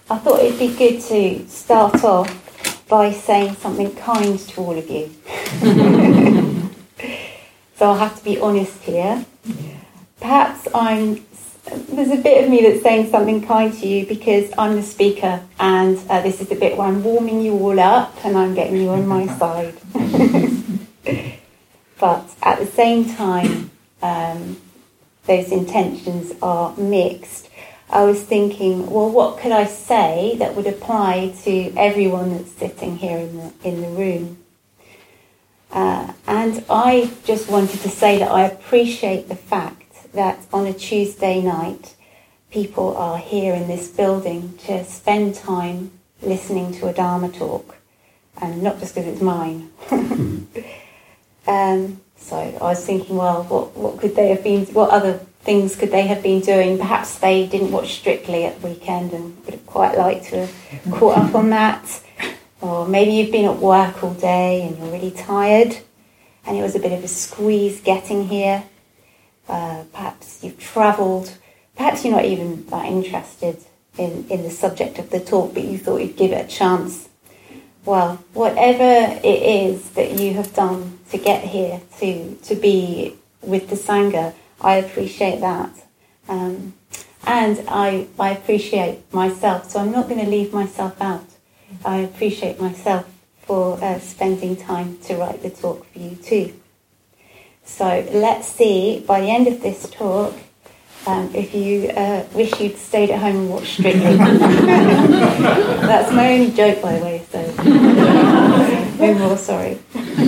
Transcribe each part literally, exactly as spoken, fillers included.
I thought it'd be good to start off by saying something kind to all of you. So I'll have to be honest here. Perhaps I'm, there's a bit of me that's saying something kind to you because I'm the speaker, and uh, this is the bit where I'm warming you all up and I'm getting you on my side. But at the same time, um, those intentions are mixed. I was thinking, well, what could I say that would apply to everyone that's sitting here in the in the room? Uh, and I just wanted to say that I appreciate the fact that on a Tuesday night, people are here in this building to spend time listening to a Dharma talk, and not just because it's mine. um, so I was thinking, well, what what could they have been? What other things could they have been doing? Perhaps they didn't watch Strictly at the weekend and would have quite liked to have caught up on that. Or maybe you've been at work all day and you're really tired and it was a bit of a squeeze getting here. Uh, perhaps you've travelled. Perhaps you're not even that interested in, in the subject of the talk, but you thought you'd give it a chance. Well, whatever it is that you have done to get here, to, to be with the Sangha, I appreciate that. Um, and I, I appreciate myself, so I'm not going to leave myself out. I appreciate myself for uh, spending time to write the talk for you too. So let's see, by the end of this talk, um, if you uh, wish you'd stayed at home and watched Strictly. That's my only joke, by the way, so no more, sorry.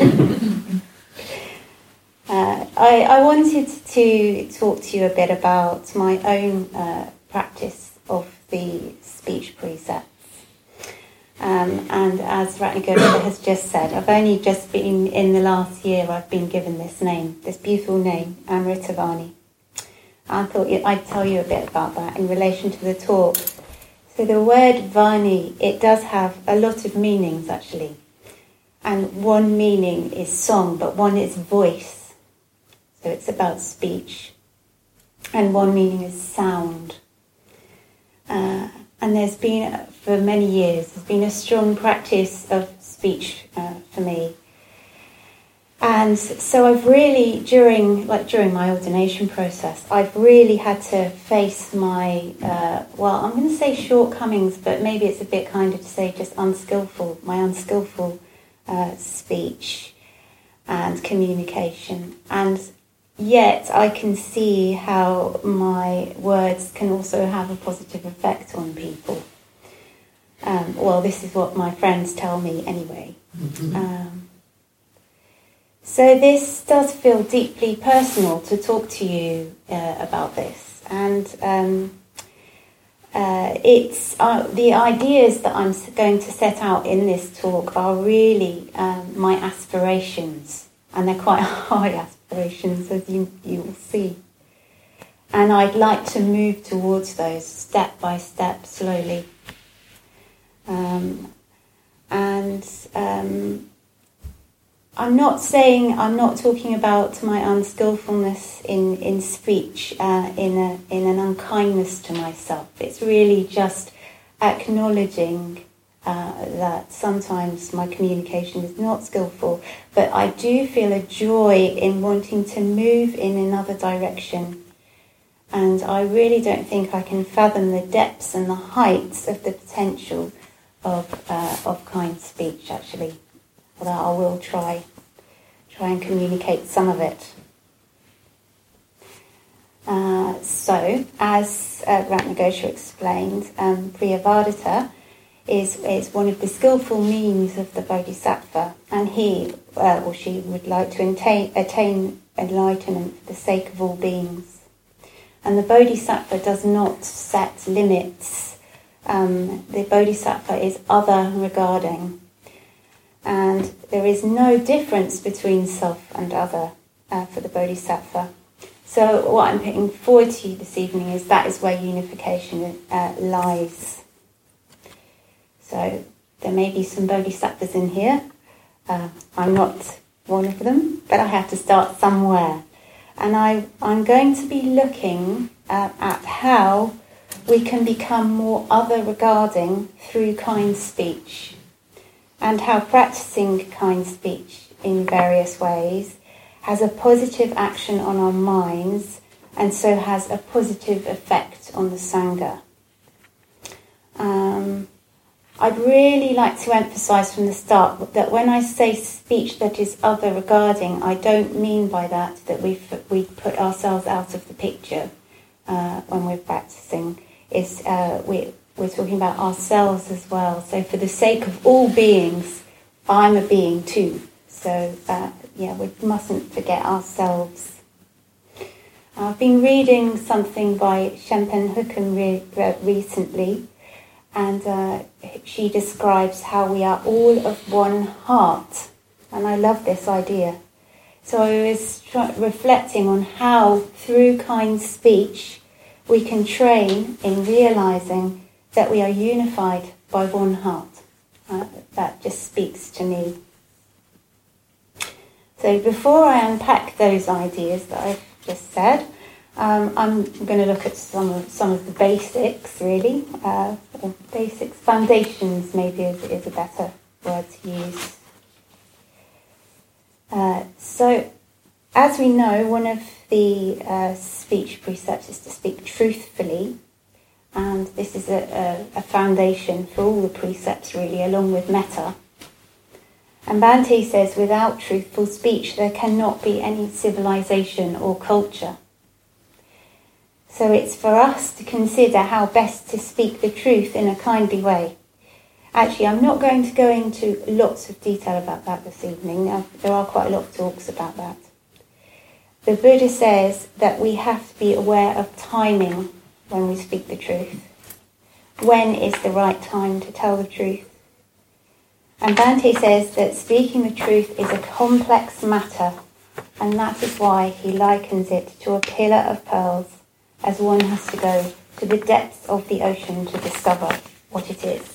Uh, I, I wanted to talk to you a bit about my own uh, practice of the speech precepts. Um, and as Ratnagosha has just said, I've only just been, in the last year, I've been given this name, this beautiful name, Amritavani. I thought I'd tell you a bit about that in relation to the talk. So the word Vani, it does have a lot of meanings actually. And one meaning is song, but one is voice. So it's about speech. And one meaning is sound. Uh, and there's been, for many years, there's been a strong practice of speech uh, for me. And so I've really, during like during my ordination process, I've really had to face my, uh, well, I'm going to say shortcomings, but maybe it's a bit kinder to say just unskillful, my unskillful uh, speech and communication. And yet I can see how my words can also have a positive effect on people. Um, well, this is what my friends tell me anyway. Mm-hmm. Um, so this does feel deeply personal to talk to you uh, about this. And um, uh, it's uh, the ideas that I'm going to set out in this talk are really um, my aspirations. And they're quite high aspirations, as you, you will see. And I'd like to move towards those step by step, slowly. Um, and um, I'm not saying, I'm not talking about my unskillfulness in, in speech, uh, in, a, in an unkindness to myself. It's really just acknowledging Uh, that sometimes my communication is not skillful, but I do feel a joy in wanting to move in another direction. And I really don't think I can fathom the depths and the heights of the potential of uh, of kind speech, actually. Although I will try, try and communicate some of it. Uh, so, as uh, Ratnagosha explained, um, Priyavadita Is, is one of the skillful means of the Bodhisattva, and he uh, or she would like to attain, attain enlightenment for the sake of all beings. And the Bodhisattva does not set limits. Um, the Bodhisattva is other regarding, and there is no difference between self and other uh, for the Bodhisattva. So what I'm putting forward to you this evening is that is where unification uh, lies. So there may be some bodhisattvas in here. Uh, I'm not one of them, but I have to start somewhere. And I, I'm going to be looking uh, at how we can become more other-regarding through kind speech, and how practicing kind speech in various ways has a positive action on our minds and so has a positive effect on the Sangha. Um, I'd really like to emphasise from the start that when I say speech that is other-regarding, I don't mean by that that we we put ourselves out of the picture uh, when we're practicing. It's, uh, we, we're talking about ourselves as well. So for the sake of all beings, I'm a being too. So uh, yeah, we mustn't forget ourselves. I've been reading something by Shempen Hookham re- re- recently, and uh, she describes how we are all of one heart, and I love this idea. So I was try- reflecting on how, through kind speech, we can train in realising that we are unified by one heart. Uh, that just speaks to me. So before I unpack those ideas that I've just said, um, I'm going to look at some of some of the basics, really, uh, or basics, foundations maybe is, is a better word to use. Uh, so, as we know, one of the uh, speech precepts is to speak truthfully, and this is a, a, a foundation for all the precepts, really, along with metta. And Bhante says, without truthful speech, there cannot be any civilization or culture. So it's for us to consider how best to speak the truth in a kindly way. Actually, I'm not going to go into lots of detail about that this evening. Now, there are quite a lot of talks about that. The Buddha says that we have to be aware of timing when we speak the truth. When is the right time to tell the truth? And Bhante says that speaking the truth is a complex matter, and that is why he likens it to a pillar of pearls, as one has to go to the depths of the ocean to discover what it is.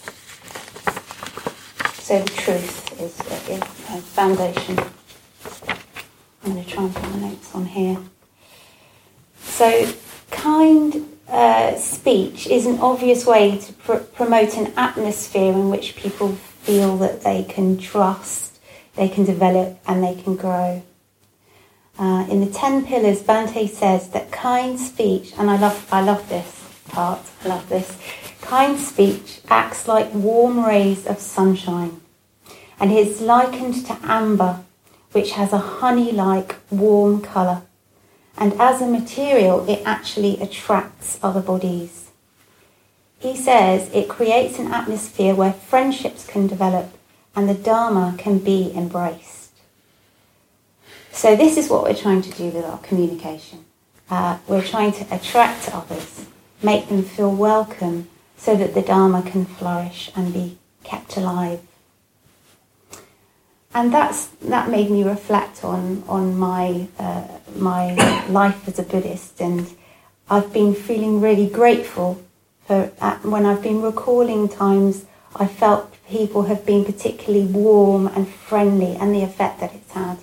So the truth is a, a foundation. I'm going to try and put my notes on here. So kind uh, speech is an obvious way to pr- promote an atmosphere in which people feel that they can trust, they can develop, and they can grow. Uh, in the Ten Pillars, Bhante says that kind speech, and I love, I love this part, I love this, kind speech acts like warm rays of sunshine, and is likened to amber, which has a honey-like warm colour, and as a material, it actually attracts other bodies. He says it creates an atmosphere where friendships can develop and the Dharma can be embraced. So this is what we're trying to do with our communication. Uh, we're trying to attract others, make them feel welcome so that the Dharma can flourish and be kept alive. And that's that made me reflect on, on my, uh, my life as a Buddhist, and I've been feeling really grateful for uh, when I've been recalling times I felt people have been particularly warm and friendly, and the effect that it's had.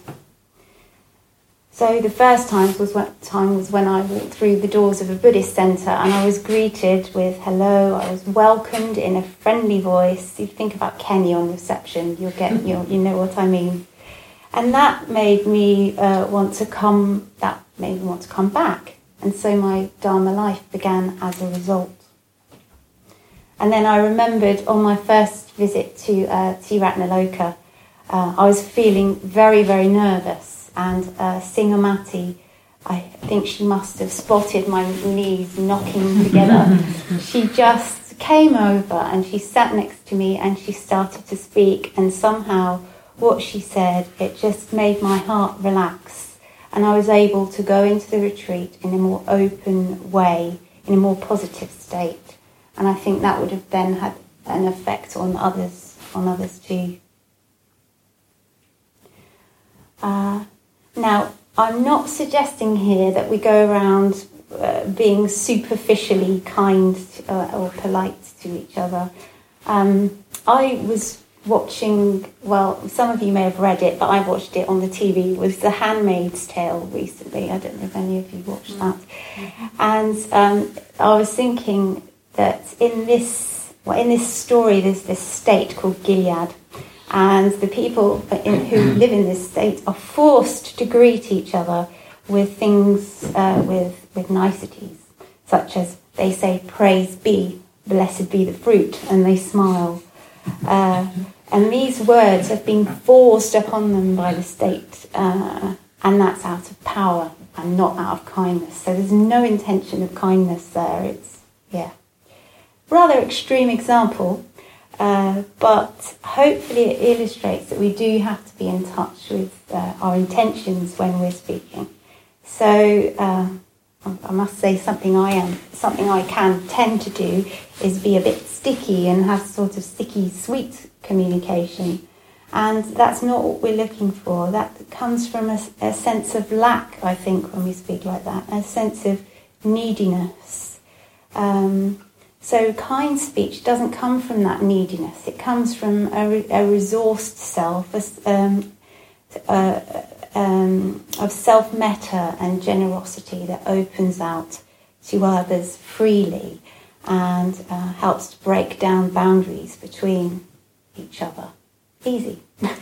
So the first time was when, time was when I walked through the doors of a Buddhist centre, and I was greeted with hello. I was welcomed in a friendly voice. You think about Kenny on reception, you'll get you you know what I mean. And that made me uh, want to come. That made me want to come back, and so my Dharma life began as a result. And then I remembered on my first visit to uh, Tiratnaloka, uh, I was feeling very, very nervous. And uh, Singamati, I think she must have spotted my knees knocking together. She just came over and she sat next to me and she started to speak. And somehow what she said, it just made my heart relax. And I was able to go into the retreat in a more open way, in a more positive state. And I think that would have then had an effect on others, on others too. Uh, now, I'm not suggesting here that we go around uh, being superficially kind uh, or polite to each other. Um, I was watching, well, some of you may have read it, but I watched it on the T V. It was The Handmaid's Tale recently. I don't know if any of you watched that. Mm-hmm. And um, I was thinking, that in this, well, in this story, there's this state called Gilead, and the people in, who live in this state are forced to greet each other with things, uh, with, with niceties, such as they say, "Praise be, blessed be the fruit," and they smile. Uh, and these words have been forced upon them by the state, uh, and that's out of power and not out of kindness. So there's no intention of kindness there. It's, yeah, rather extreme example, uh, but hopefully it illustrates that we do have to be in touch with uh, our intentions when we're speaking. So uh, I must say something I am, something I can tend to do is be a bit sticky and have sort of sticky, sweet communication. And that's not what we're looking for. That comes from a, a sense of lack, I think, when we speak like that, a sense of neediness. Um, so kind speech doesn't come from that neediness. It comes from a, a resourced self, a, um, uh, um, of self-metta and generosity that opens out to others freely and uh, helps to break down boundaries between each other. Easy.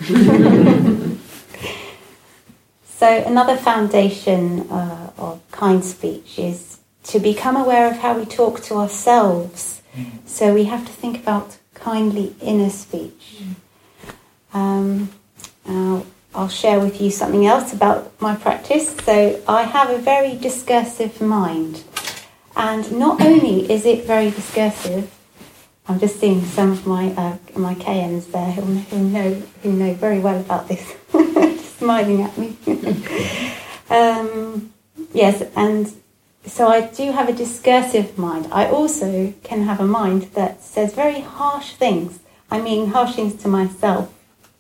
So another foundation uh, of kind speech is to become aware of how we talk to ourselves. Mm. So we have to think about kindly inner speech. Mm. Um, uh, I'll share with you something else about my practice. So I have a very discursive mind. And not only is it very discursive, I'm just seeing some of my uh, my K Ms there who, who know who know very well about this, smiling at me. um, yes, and so I do have a discursive mind. I also can have a mind that says very harsh things. I mean, harsh things to myself.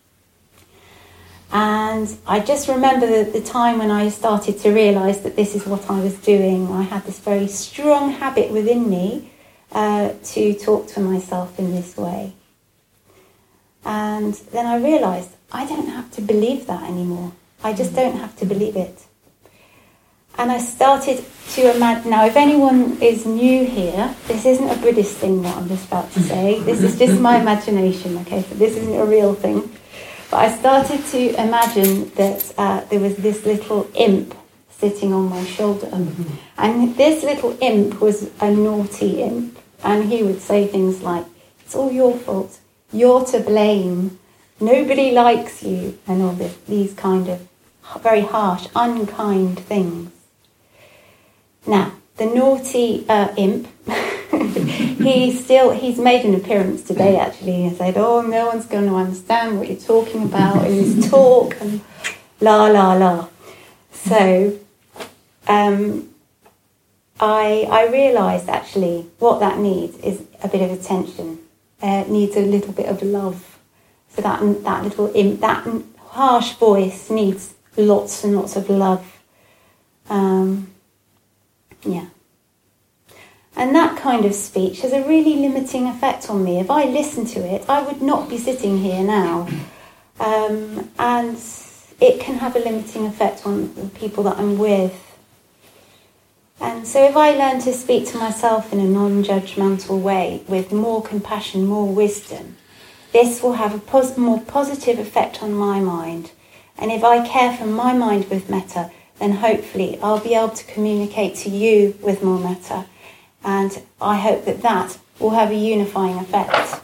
And I just remember the, the time when I started to realise that this is what I was doing. I had this very strong habit within me Uh, to talk to myself in this way. And then I realised I don't have to believe that anymore. I just don't have to believe it. And I started to imagine, now if anyone is new here, this isn't a Buddhist thing what I'm just about to say, this is just my imagination, okay, so this isn't a real thing. But I started to imagine that uh, there was this little imp sitting on my shoulder. Mm-hmm. And this little imp was a naughty imp. And he would say things like, "It's all your fault. You're to blame. Nobody likes you." And all this, these kind of very harsh, unkind things. Now, the naughty uh, imp, he still, he's made an appearance today actually. He said, "Oh, no one's going to understand what you're talking about in this talk," and la, la, la. So, um, I, I realised actually what that needs is a bit of attention. Uh, it needs a little bit of love. So that that little imp, that harsh voice needs lots and lots of love. Um, yeah. And that kind of speech has a really limiting effect on me. If I listened to it, I would not be sitting here now. Um, and it can have a limiting effect on the people that I'm with. And so if I learn to speak to myself in a non-judgmental way, with more compassion, more wisdom, this will have a pos- more positive effect on my mind. And if I care for my mind with metta, then hopefully I'll be able to communicate to you with more metta. And I hope that that will have a unifying effect.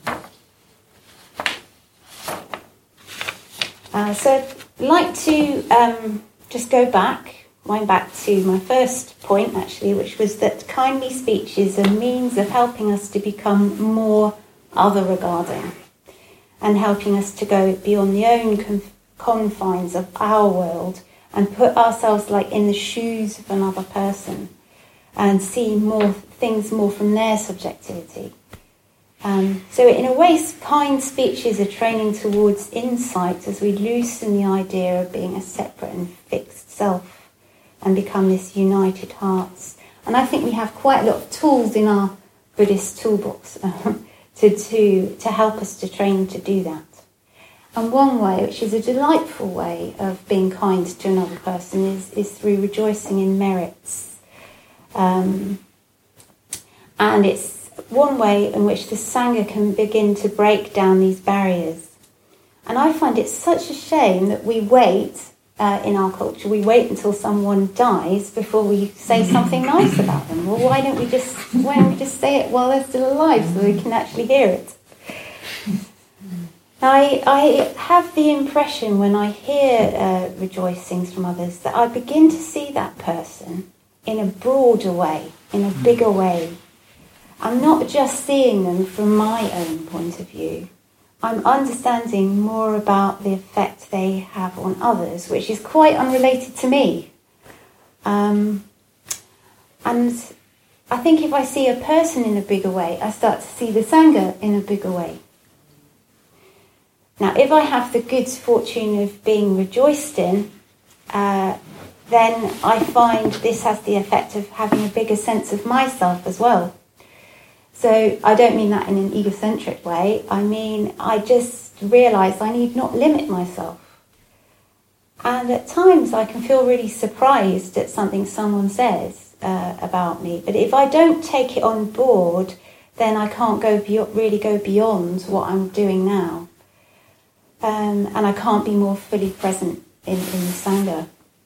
Uh, so I'd like to um, just go back. Going back to my first point, actually, which was that kindly speech is a means of helping us to become more other-regarding and helping us to go beyond the own conf- confines of our world and put ourselves like in the shoes of another person and see more things more from their subjectivity. Um, so in a way, kind speech is a training towards insight as we loosen the idea of being a separate and fixed self and become this united hearts. And I think we have quite a lot of tools in our Buddhist toolbox um, to, to, to help us to train to do that. And one way, which is a delightful way of being kind to another person, is, is through rejoicing in merits. Um, And it's one way in which the Sangha can begin to break down these barriers. And I find it such a shame that we wait, uh, in our culture, we wait until someone dies before we say something nice about them. Well, why don't we just, why don't we just say it while they're still alive so they can actually hear it? I, I have the impression when I hear uh, rejoicings from others that I begin to see that person in a broader way, in a bigger way. I'm not just seeing them from my own point of view. I'm understanding more about the effect they have on others, which is quite unrelated to me. Um, and I think if I see a person in a bigger way, I start to see the Sangha in a bigger way. Now, if I have the good fortune of being rejoiced in, uh, then I find this has the effect of having a bigger sense of myself as well. So I don't mean that in an egocentric way. I mean, I just realise I need not limit myself. And at times I can feel really surprised at something someone says uh, about me. But if I don't take it on board, then I can't go be- really go beyond what I'm doing now. Um, and I can't be more fully present in, in the Sangha.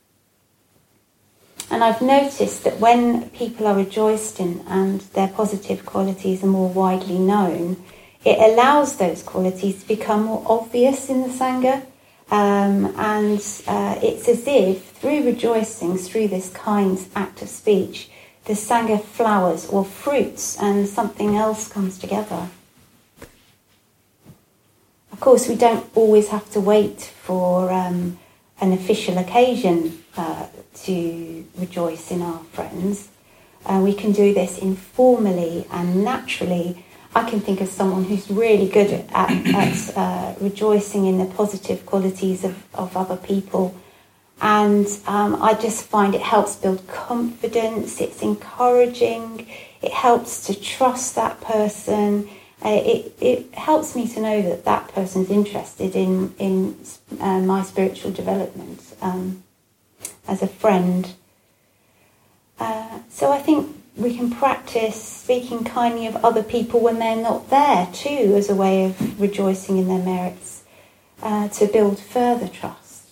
And I've noticed that when people are rejoiced in and their positive qualities are more widely known, it allows those qualities to become more obvious in the Sangha. Um, and uh, it's as if through rejoicings, through this kind act of speech, the Sangha flowers or fruits and something else comes together. Of course, we don't always have to wait for um, an official occasion uh, to rejoice in our friends. Uh, we can do this informally and naturally. I can think of someone who's really good at, at uh, rejoicing in the positive qualities of, of other people. And um, I just find it helps build confidence, it's encouraging, it helps to trust that person. Uh, it, it helps me to know that that person's interested in, in uh, my spiritual development um, as a friend. Uh, so I think we can practice speaking kindly of other people when they're not there too, as a way of rejoicing in their merits, uh, to build further trust.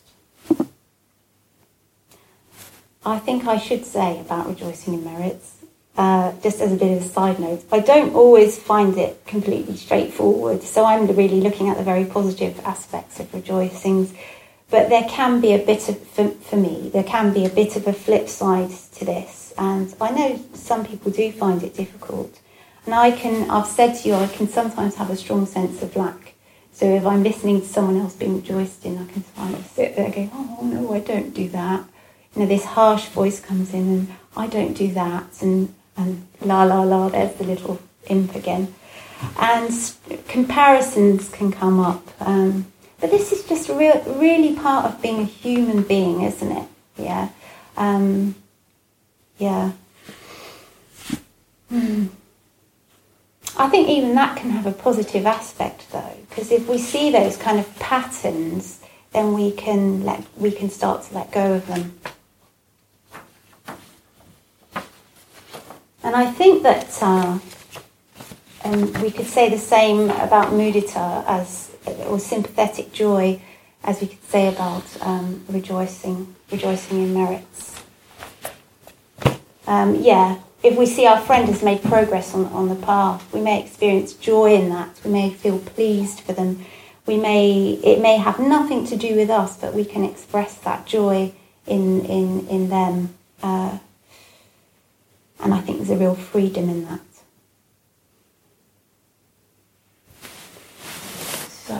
I think I should say about rejoicing in merits, Uh, just as a bit of a side note, I don't always find it completely straightforward, so I'm really looking at the very positive aspects of rejoicings, but there can be a bit of, for, for me, there can be a bit of a flip side to this, and I know some people do find it difficult, and I can, I've said to you, I can sometimes have a strong sense of lack, so if I'm listening to someone else being rejoiced in, I can kind of sit there going, oh no, I don't do that, you know, this harsh voice comes in, and I don't do that, and And la, la, la, there's the little imp again. And comparisons can come up. Um, but this is just real, really part of being a human being, isn't it? Yeah. Um, yeah. Hmm. I think even that can have a positive aspect, though, because if we see those kind of patterns, then we can let we can start to let go of them. And I think that uh, um, we could say the same about mudita as, or sympathetic joy, as we could say about um, rejoicing, rejoicing in merits. Um, yeah, if we see our friend has made progress on, on the path, we may experience joy in that. We may feel pleased for them. We may, it may have nothing to do with us, but we can express that joy in in in them. Uh, And I think there's a real freedom in that. So,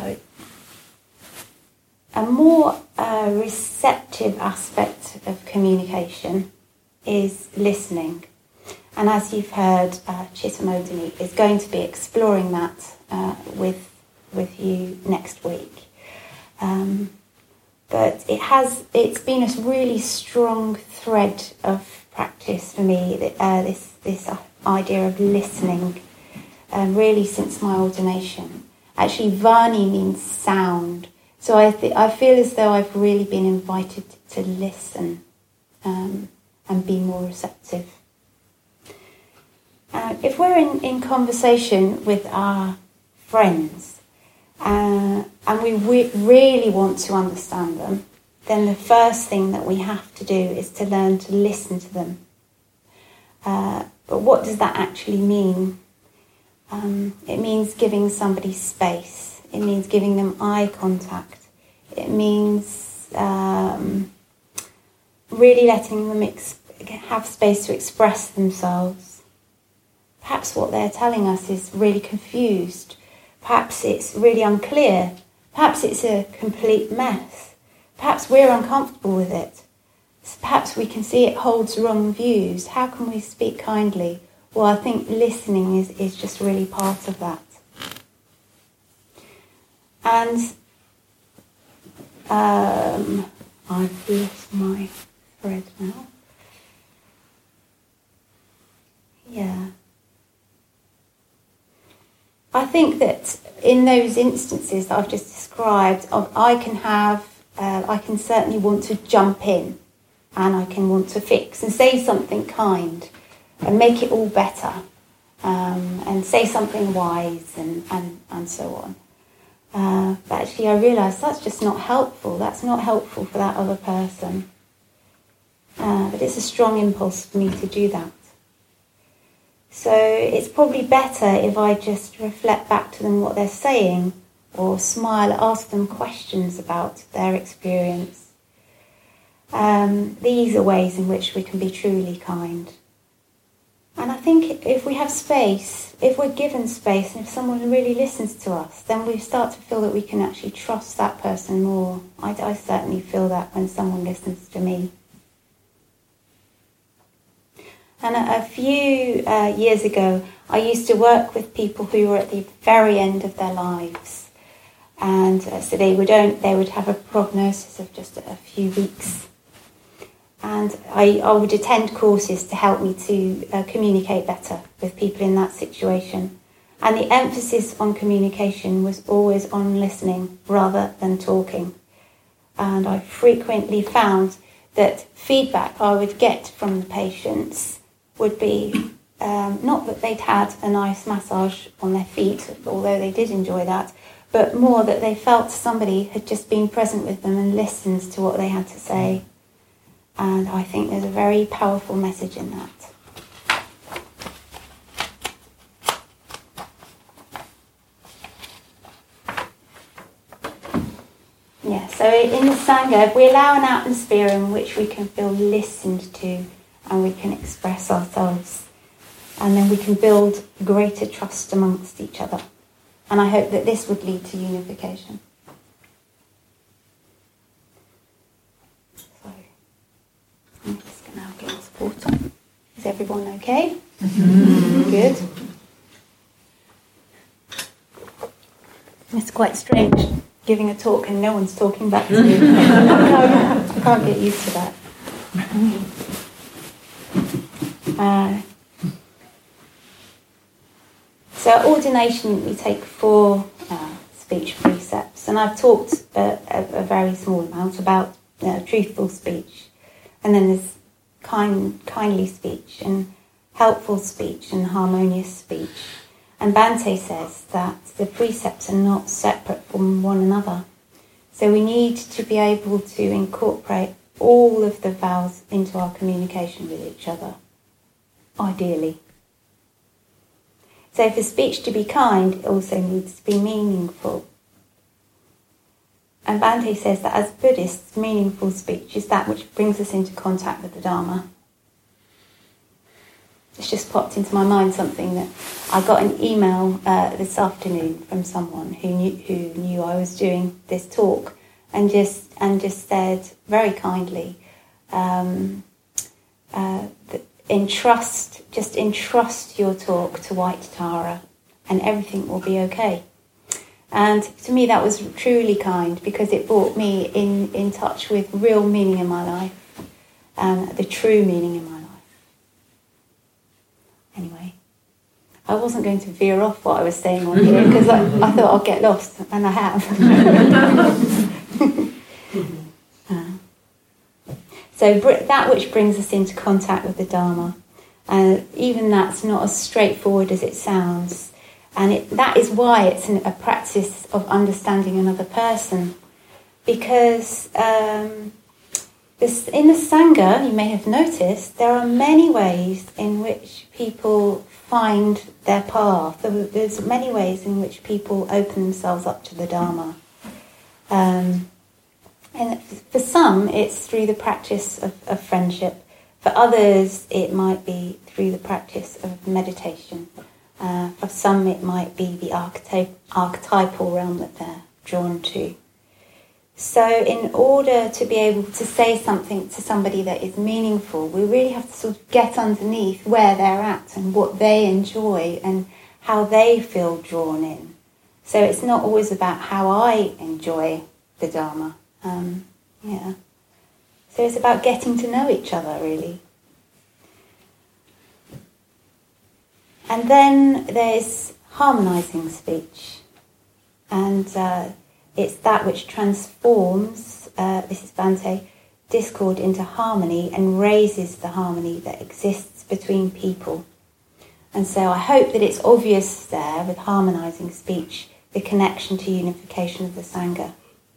a more uh, receptive aspect of communication is listening. And as you've heard, uh, Chitamodini is going to be exploring that uh, with, with you next week. Um, but it has, it's been a really strong thread of practice for me, uh, this this idea of listening, um, really since my ordination. Actually, Vani means sound, so I th- I feel as though I've really been invited to listen um, and be more receptive. Uh, if we're in, in conversation with our friends uh, and we re- really want to understand them, then the first thing that we have to do is to learn to listen to them. Uh, but what does that actually mean? Um, it means giving somebody space. It means giving them eye contact. It means um, really letting them ex- have space to express themselves. Perhaps what they're telling us is really confused. Perhaps it's really unclear. Perhaps it's a complete mess. Perhaps we're uncomfortable with it. Perhaps we can see it holds wrong views. How can we speak kindly? Well, I think listening is, is just really part of that. And um, I've lost my thread now. Yeah. I think that in those instances that I've just described, I can have, uh, I can certainly want to jump in and I can want to fix and say something kind and make it all better um, and say something wise and, and, and so on. Uh, but actually I realise that's just not helpful. That's not helpful for that other person. Uh, but it's a strong impulse for me to do that. So it's probably better if I just reflect back to them what they're saying or smile, ask them questions about their experience. Um, these are ways in which we can be truly kind. And I think if we have space, if we're given space and if someone really listens to us, then we start to feel that we can actually trust that person more. I, I certainly feel that when someone listens to me. And a, a few uh, years ago, I used to work with people who were at the very end of their lives. And uh, so they would, own, they would have a prognosis of just a few weeks. And I, I would attend courses to help me to uh, communicate better with people in that situation. And the emphasis on communication was always on listening rather than talking. And I frequently found that feedback I would get from the patients would be um, not that they'd had a nice massage on their feet, although they did enjoy that, but more that they felt somebody had just been present with them and listened to what they had to say. And I think there's a very powerful message in that. Yeah, so in the Sangha, if we allow an atmosphere in which we can feel listened to and we can express ourselves, and then we can build greater trust amongst each other. And I hope that this would lead to unification. So, I'm just going to now get support on. Is everyone okay? Mm-hmm. Good. It's quite strange giving a talk and no one's talking back to you. I can't get used to that. Uh, so at ordination we take four uh, speech precepts, and I've talked uh, a, a very small amount about uh, truthful speech, and then there's kind, kindly speech and helpful speech and harmonious speech. And Bhante says that the precepts are not separate from one another. So we need to be able to incorporate all of the vows into our communication with each other, ideally. So for speech to be kind, it also needs to be meaningful. And Bhante says that as Buddhists, meaningful speech is that which brings us into contact with the Dharma. It's just popped into my mind something that I got an email uh, this afternoon from someone who knew who knew I was doing this talk, and just and just said very kindly, um, uh, that entrust just entrust your talk to White Tara, and everything will be okay. And to me, that was truly kind because it brought me in in touch with real meaning in my life, and the true meaning in my life. Anyway, I wasn't going to veer off what I was saying on here because I, I thought I'll get lost, and I have. uh, so that which brings us into contact with the Dharma. And even that's not as straightforward as it sounds. And it, that is why it's an, a practice of understanding another person. Because um, this, in the Sangha, you may have noticed, there are many ways in which people find their path. There's many ways in which people open themselves up to the Dharma. Um, and for some, it's through the practice of, of friendship. For others, it might be through the practice of meditation. Uh, for some, it might be the archetype, archetypal realm that they're drawn to. So in order to be able to say something to somebody that is meaningful, we really have to sort of get underneath where they're at and what they enjoy and how they feel drawn in. So it's not always about how I enjoy the Dharma. Um, yeah. So it's about getting to know each other, really. And then there's harmonising speech. And uh, it's that which transforms, uh, this is Bhante, discord into harmony and raises the harmony that exists between people. And so I hope that it's obvious there with harmonising speech, the connection to unification of the Sangha.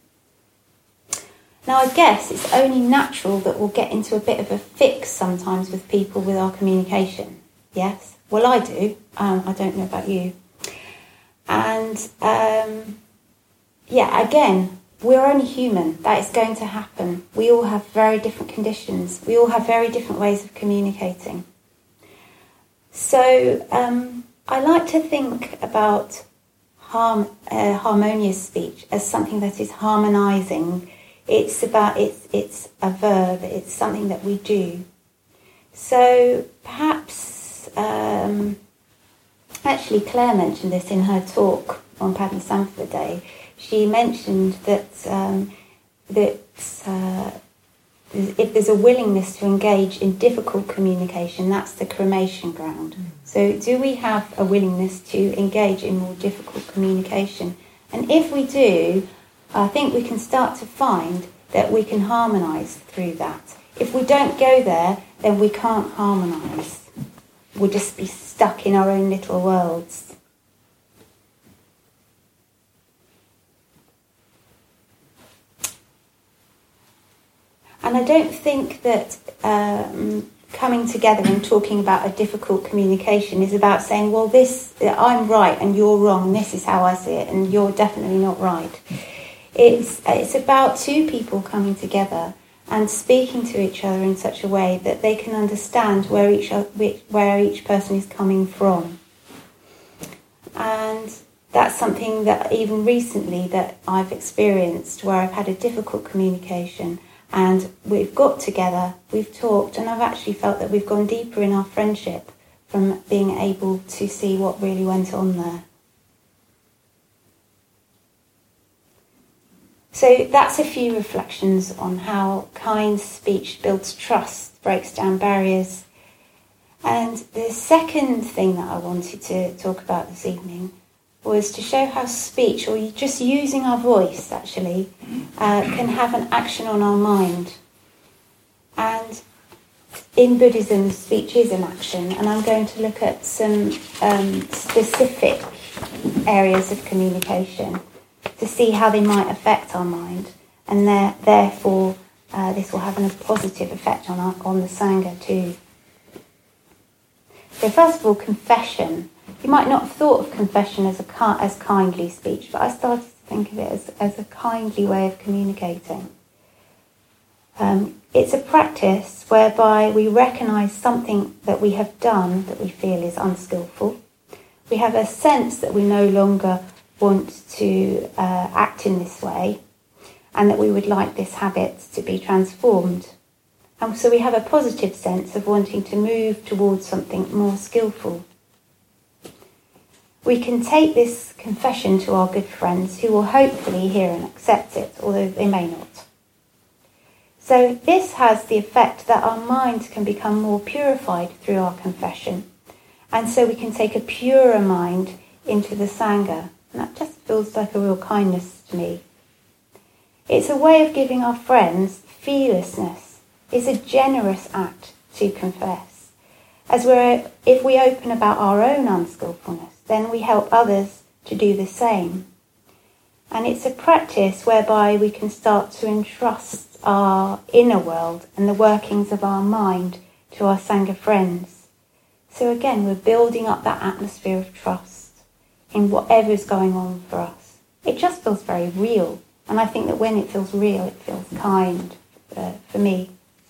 Now I guess it's only natural that we'll get into a bit of a fix sometimes with people with our communication. Yes? Well, I do. Um, I don't know about you. And um, yeah, again, we're only human. That is going to happen. We all have very different conditions. We all have very different ways of communicating. So um, I like to think about harm, uh, harmonious speech as something that is harmonising. It's about, it's, it's a verb, it's something that we do. So perhaps, um, actually Claire mentioned this in her talk on Padmasambhava Day. She mentioned that, um, that uh, if there's a willingness to engage in difficult communication, that's the cremation ground. Mm. So do we have a willingness to engage in more difficult communication? And if we do, I think we can start to find that we can harmonise through that. If we don't go there, then we can't harmonise. We'll just be stuck in our own little worlds. And I don't think that um, coming together and talking about a difficult communication is about saying, well, this, I'm right and you're wrong, and this is how I see it, and you're definitely not right. It's, it's about two people coming together and speaking to each other in such a way that they can understand where each, where each person is coming from. And that's something that even recently that I've experienced, where I've had a difficult communication and we've got together, we've talked, and I've actually felt that we've gone deeper in our friendship from being able to see what really went on there. So that's a few reflections on how kind speech builds trust, breaks down barriers. And the second thing that I wanted to talk about this evening was to show how speech, or just using our voice actually, uh, can have an action on our mind. And in Buddhism, speech is an action, and I'm going to look at some um, specific areas of communication to see how they might affect our mind, and there, therefore uh, this will have a positive effect on our, on the Sangha too. So first of all, confession. You might not have thought of confession as a as kindly speech, but I started to think of it as, as a kindly way of communicating. Um, it's a practice whereby we recognise something that we have done that we feel is unskillful. We have a sense that we no longer want to uh, act in this way, and that we would like this habit to be transformed. And so we have a positive sense of wanting to move towards something more skillful. We can take this confession to our good friends, who will hopefully hear and accept it, although they may not. So this has the effect that our mind can become more purified through our confession, and so we can take a purer mind into the Sangha. And that just feels like a real kindness to me. It's a way of giving our friends fearlessness. It's a generous act to confess. As we're, if we open about our own unskillfulness, then we help others to do the same. And it's a practice whereby we can start to entrust our inner world and the workings of our mind to our Sangha friends. So again, we're building up that atmosphere of trust in whatever's going on for us. It just feels very real. And I think that when it feels real, it feels kind uh, for me.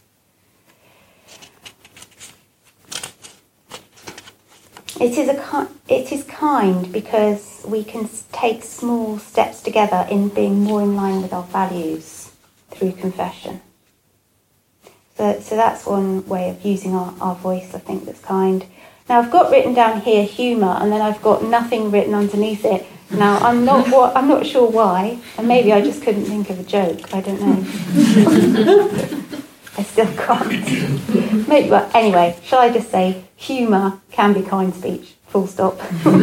It is, a, it is kind because we can take small steps together in being more in line with our values through confession. So, so that's one way of using our, our voice, I think, that's kind. Now, I've got written down here humour, and then I've got nothing written underneath it. Now, I'm not what, I'm not sure why, and maybe I just couldn't think of a joke. I don't know. I still can't. Maybe, but anyway, shall I just say humour can be kind speech, full stop.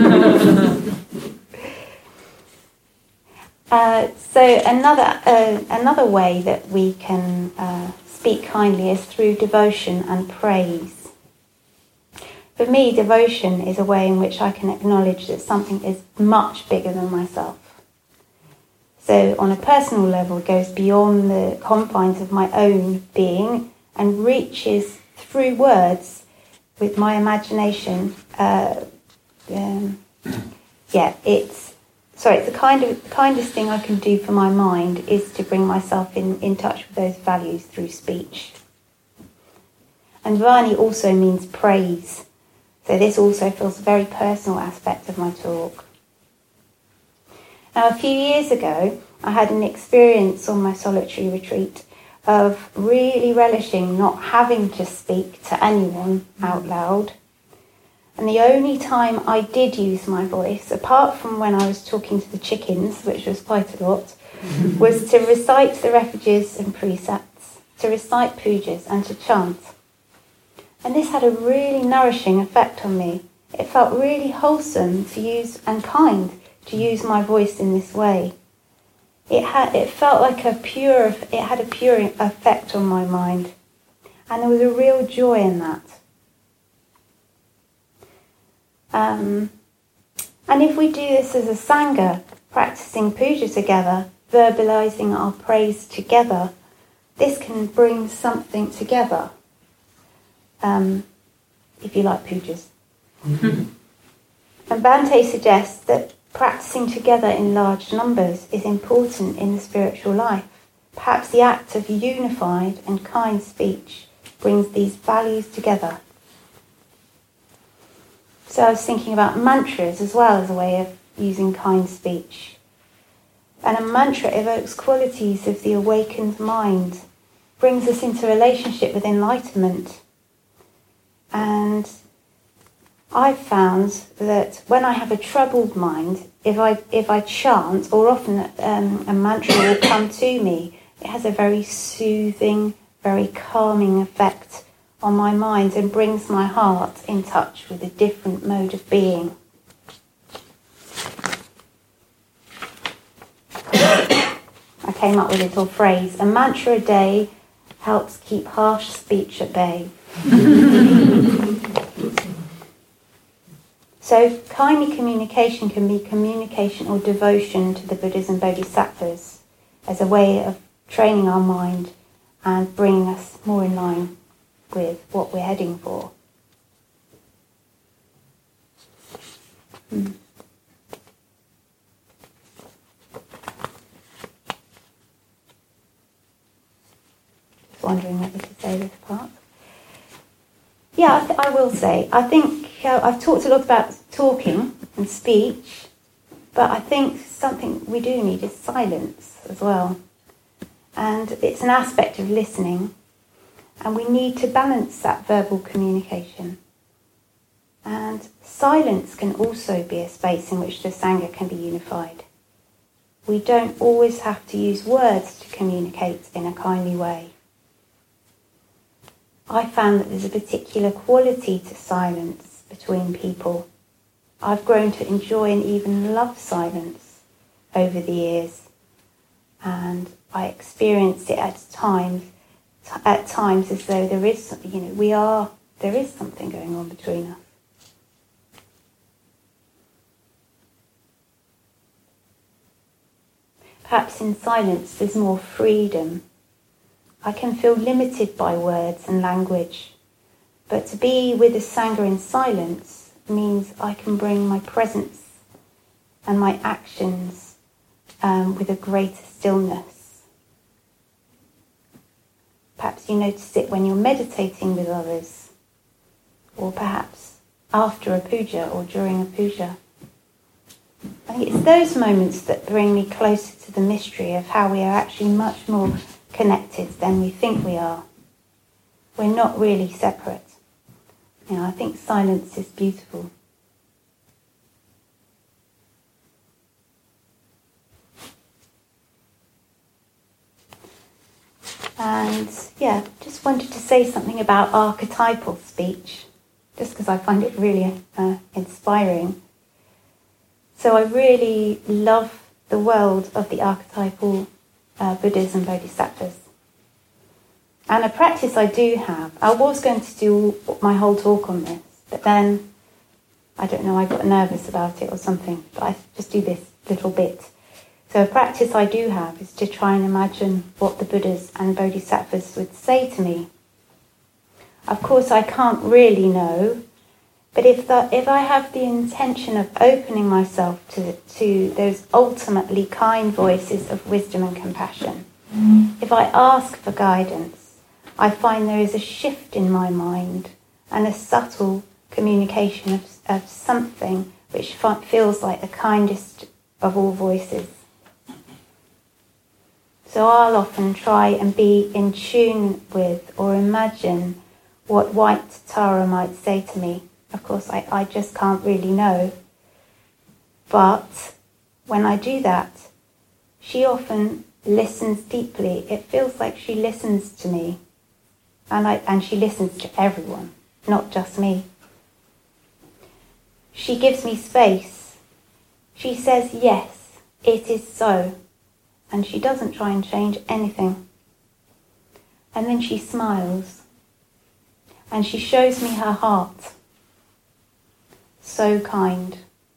uh, so another uh, another way that we can uh, speak kindly is through devotion and praise. For me, devotion is a way in which I can acknowledge that something is much bigger than myself. So on a personal level, it goes beyond the confines of my own being and reaches through words with my imagination. Uh, um, yeah, it's sorry. It's the kind of the kindest thing I can do for my mind is to bring myself in, in touch with those values through speech. And Vani also means praise. So this also feels a very personal aspect of my talk. Now, a few years ago, I had an experience on my solitary retreat of really relishing not having to speak to anyone out loud. And the only time I did use my voice, apart from when I was talking to the chickens, which was quite a lot, was to recite the refuges and precepts, to recite pujas and to chant. And this had a really nourishing effect on me. It felt really wholesome to use and kind to use my voice in this way. It had, it felt like a pure, it had a pure effect on my mind. And there was a real joy in that. Um, and if we do this as a Sangha, practicing puja together, verbalising our praise together, this can bring something together. Um, if you like pujas. And Bhante suggests that practicing together in large numbers is important in the spiritual life. Perhaps the act of unified and kind speech brings these values together. So I was thinking about mantras as well as a way of using kind speech. And a mantra evokes qualities of the awakened mind, brings us into relationship with enlightenment. And I've found that when I have a troubled mind, if I if I chant, or often um, a mantra will come to me, it has a very soothing, very calming effect on my mind and brings my heart in touch with a different mode of being. I came up with a little phrase: a mantra a day helps keep harsh speech at bay. So kindly communication can be communication or devotion to the Buddhas and Bodhisattvas as a way of training our mind and bringing us more in line with what we're heading for. Hmm. Just wondering whether to say this part. Yeah, I, th- I will say, I think uh, I've talked a lot about talking and speech, but I think something we do need is silence as well. And it's an aspect of listening, and we need to balance that verbal communication. And silence can also be a space in which the Sangha can be unified. We don't always have to use words to communicate in a kindly way. I found that there's a particular quality to silence between people. I've grown to enjoy and even love silence over the years, and I experienced it at times, at times as though there is, you know, we are there is something going on between us. Perhaps in silence there's more freedom. I can feel limited by words and language, but to be with the Sangha in silence means I can bring my presence and my actions um, with a greater stillness. Perhaps you notice it when you're meditating with others, or perhaps after a puja or during a puja. I think it's those moments that bring me closer to the mystery of how we are actually much more connected than we think we are. We're not really separate. You know, I think silence is beautiful. And yeah, just wanted to say something about archetypal speech, just because I find it really uh, inspiring. So I really love the world of the archetypal uh, Buddhas and Bodhisattvas. And a practice I do have, I was going to do my whole talk on this, but then, I don't know, I got nervous about it or something, but I just do this little bit. So a practice I do have is to try and imagine what the Buddhas and Bodhisattvas would say to me. Of course, I can't really know, but if the, if I have the intention of opening myself to, to those ultimately kind voices of wisdom and compassion, if I ask for guidance, I find there is a shift in my mind and a subtle communication of, of something which feels like the kindest of all voices. So I'll often try and be in tune with or imagine what White Tara might say to me. Of course, I, I just can't really know. But when I do that, she often listens deeply. It feels like she listens to me. And, I, and she listens to everyone, not just me. She gives me space. She says, yes, it is so. And she doesn't try and change anything. And then she smiles. And she shows me her heart. So kind.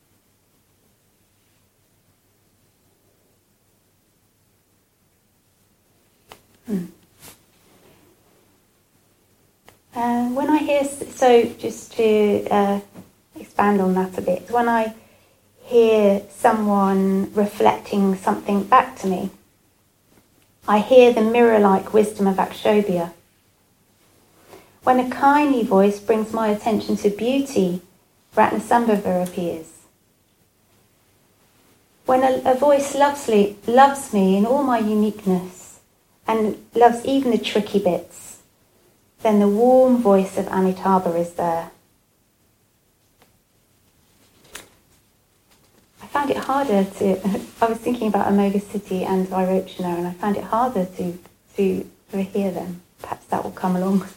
Hmm. Uh, when I hear, so just to uh, expand on that a bit, when I hear someone reflecting something back to me, I hear the mirror-like wisdom of Akshobhya. When a kindly voice brings my attention to beauty, Ratnasambhava appears. When a, a voice loves, me, loves me in all my uniqueness and loves even the tricky bits, then the warm voice of Amitabha is there. I found it harder to, I was thinking about Amoghasiddhi and Vairochana, and I found it harder to, to, to hear them. Perhaps that will come along.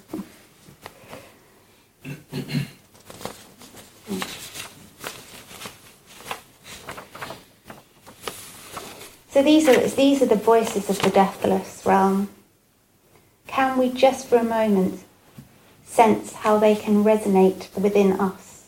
So these are these are the voices of the deathless realm. Can we just for a moment sense how they can resonate within us?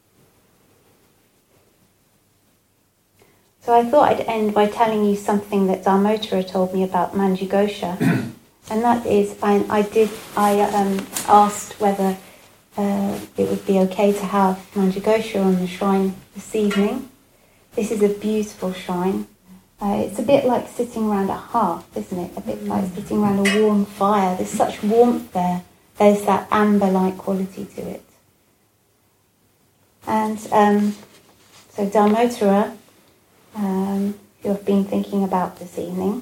So I thought I'd end by telling you something that Dharmottara told me about Manjughosha, and that is I, I did I um, asked whether uh, it would be okay to have Manjughosha on the shrine this evening. This is a beautiful shrine. Uh, it's a bit like sitting around a hearth, isn't it? A bit like sitting around a warm fire. There's such warmth there. There's that amber-like quality to it. And um, so Dharmottara, um, who I've been thinking about this evening,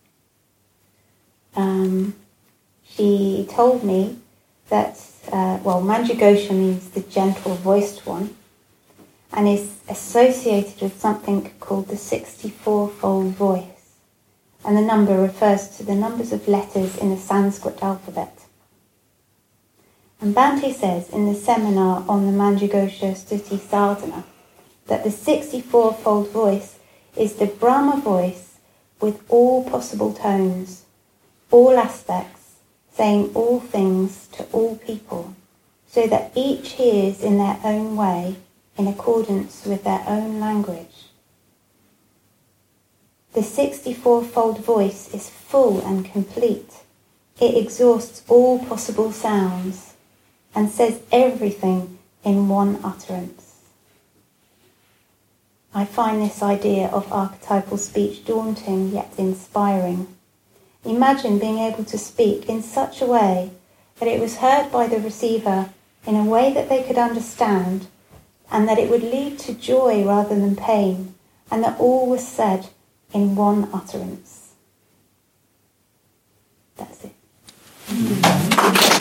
um, she told me that, uh, well, Manjughosha means the gentle voiced one, and is associated with something called the sixty-four-fold voice. And the number refers to the numbers of letters in the Sanskrit alphabet. And Bhante says in the seminar on the Manjughosha Stuti Sadhana that the sixty-four-fold voice is the Brahma voice with all possible tones, all aspects, saying all things to all people, so that each hears in their own way, in accordance with their own language. The sixty-four-fold voice is full and complete. It exhausts all possible sounds and says everything in one utterance. I find this idea of archetypal speech daunting yet inspiring. Imagine being able to speak in such a way that it was heard by the receiver in a way that they could understand, and that it would lead to joy rather than pain, and that all was said in one utterance. That's it.